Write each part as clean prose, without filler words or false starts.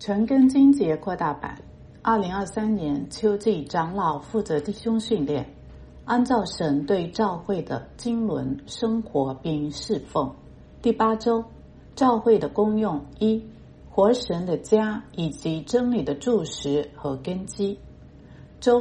陈根金节扩大版2023年秋季长老负责弟兄训练，按照神对教会的经纶生活并侍奉。第8周，教会的功用1，活神的家以及真理的柱石和根基。周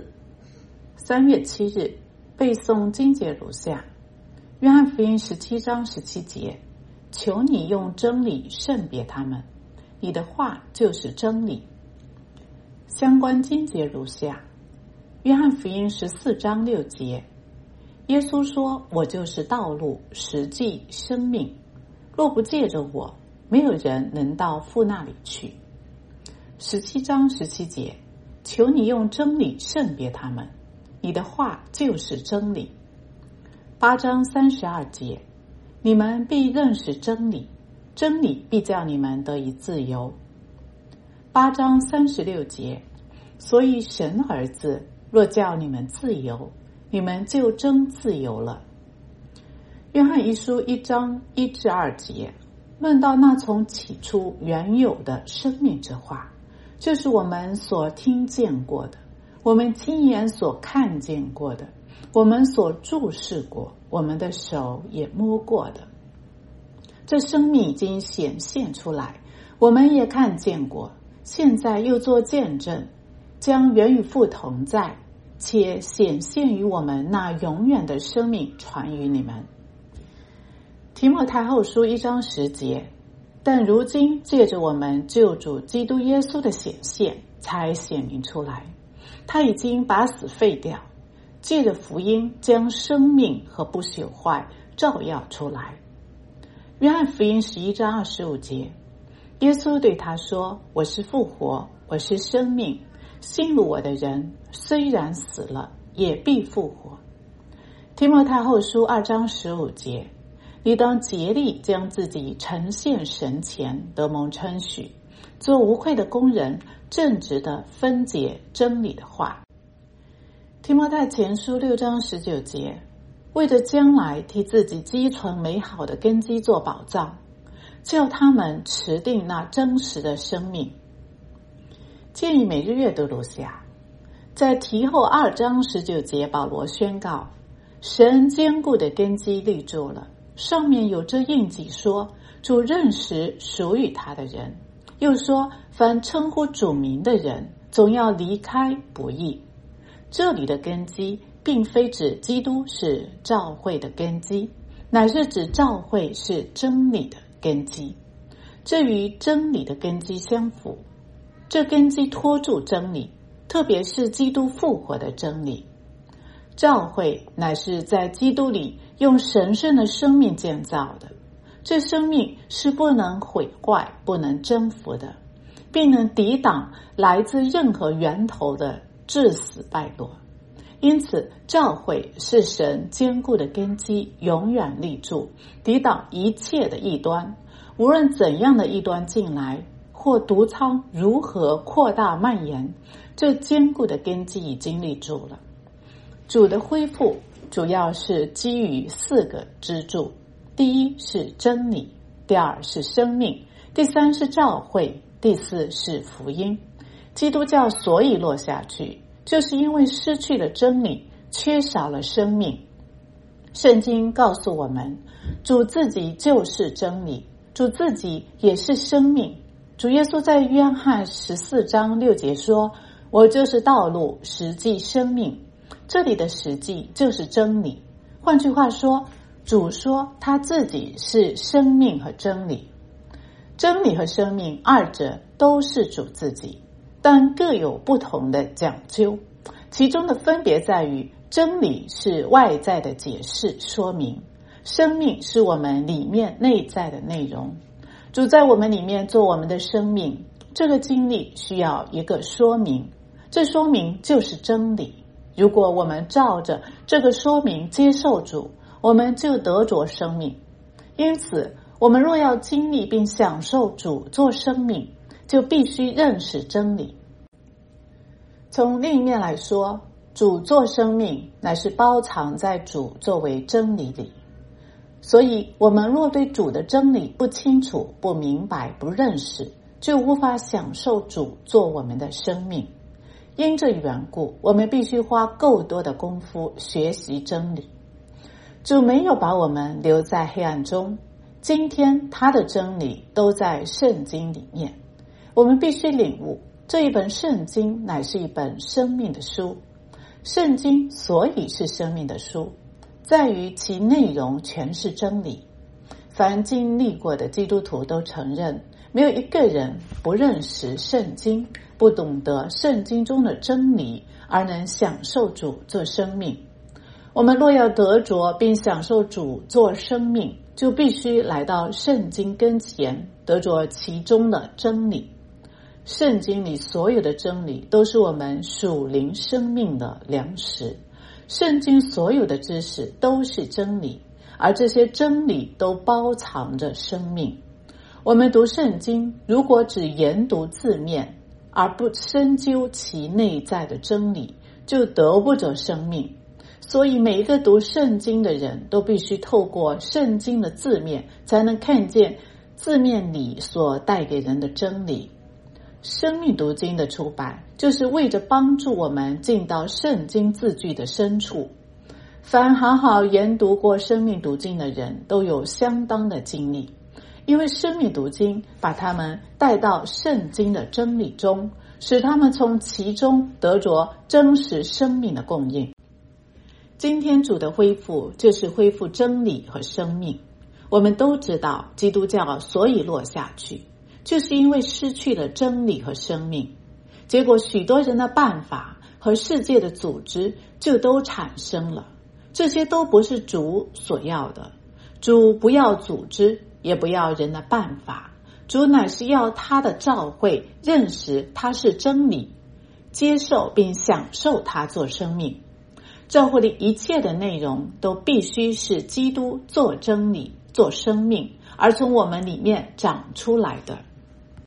4，3月7日，背诵经节如下：约翰福音17章17节，求你用真理圣别他们，你的话就是真理。相关经节如下：约翰福音14章6节，耶稣说，我就是道路、实际、生命，若不借着我，没有人能到父那里去。17章17节，求你用真理圣别他们，你的话就是真理。8章32节，你们必认识真理，真理必叫你们得以自由。8章36节，所以神儿子若叫你们自由，你们就真自由了。约翰一书1章1至2节，论到那从起初原有的生命之话，就是我们所听见过的，我们亲眼所看见过的，我们所注视过，我们的手也摸过的。这生命已经显现出来，我们也看见过，现在又做见证，将原与父同在，且显现于我们那永远的生命传于你们。提摩太后书1章10节，但如今借着我们救主基督耶稣的显现，才显明出来，他已经把死废掉，借着福音将生命和不朽坏照耀出来。约翰福音11章25节，耶稣对他说，我是复活，我是生命，信入我的人虽然死了，也必复活。提摩太后书2章15节，你当竭力将自己呈现神前，得蒙称许，做无愧的工人，正直的分解真理的话。提摩太前书6章19节，为着将来替自己积存美好的根基做保障，叫他们持定那真实的生命。建议每日阅读如下：在提后2章19节，保罗宣告，神坚固的根基立住了，上面有这印记说，主认识属于他的人，又说，凡称呼主名的人，总要离开不义。这里的根基并非指基督是教会的根基，乃是指教会是真理的根基，这与真理的根基相符。这根基托住真理，特别是基督复活的真理。教会乃是在基督里用神圣的生命建造的，这生命是不能毁坏、不能征服的，并能抵挡来自任何源头的致死败落。因此，教会是神坚固的根基，永远立住，抵挡一切的异端。无论怎样的异端进来，或毒疮如何扩大蔓延，这坚固的根基已经立住了。主的恢复主要是基于4个支柱：第1是真理，第2是生命，第3是教会，第4是福音。基督教所以落下去，就是因为失去了真理，缺少了生命。圣经告诉我们，主自己就是真理，主自己也是生命。主耶稣在约翰14章6节说，我就是道路、实际、生命。这里的实际就是真理。换句话说，主说他自己是生命和真理。真理和生命二者都是主自己，但各有不同的讲究。其中的分别在于，真理是外在的解释说明，生命是我们里面内在的内容。主在我们里面做我们的生命，这个经历需要一个说明，这说明就是真理。如果我们照着这个说明接受主，我们就得着生命。因此，我们若要经历并享受主做生命，就必须认识真理。从另一面来说，主做生命乃是包藏在主作为真理里。所以我们若对主的真理不清楚、不明白、不认识， 就无法享受主做我们的生命。因这缘故，我们必须花够多的功夫学习真理。主没有把我们留在黑暗中，今天他的真理都在圣经里面。我们必须领悟，这一本圣经乃是一本生命的书。圣经所以是生命的书，在于其内容全是真理。凡经历过的基督徒都承认，没有一个人不认识圣经，不懂得圣经中的真理，而能享受主做生命。我们若要得着并享受主做生命，就必须来到圣经跟前，得着其中的真理。圣经里所有的真理都是我们属灵生命的粮食，圣经所有的知识都是真理，而这些真理都包藏着生命。我们读圣经，如果只研读字面，而不深究其内在的真理，就得不着生命。所以每一个读圣经的人都必须透过圣经的字面，才能看见字面里所带给人的真理。生命读经的出版，就是为着帮助我们进到圣经字句的深处。凡好好研读过生命读经的人，都有相当的经历，因为生命读经把他们带到圣经的真理中，使他们从其中得着真实生命的供应。今天主的恢复就是恢复真理和生命。我们都知道基督教所以落下去，就是因为失去了真理和生命，结果许多人的办法和世界的组织就都产生了。这些都不是主所要的。主不要组织，也不要人的办法，主乃是要他的教会认识他是真理，接受并享受他做生命。教会里一切的内容都必须是基督做真理做生命，而从我们里面长出来的。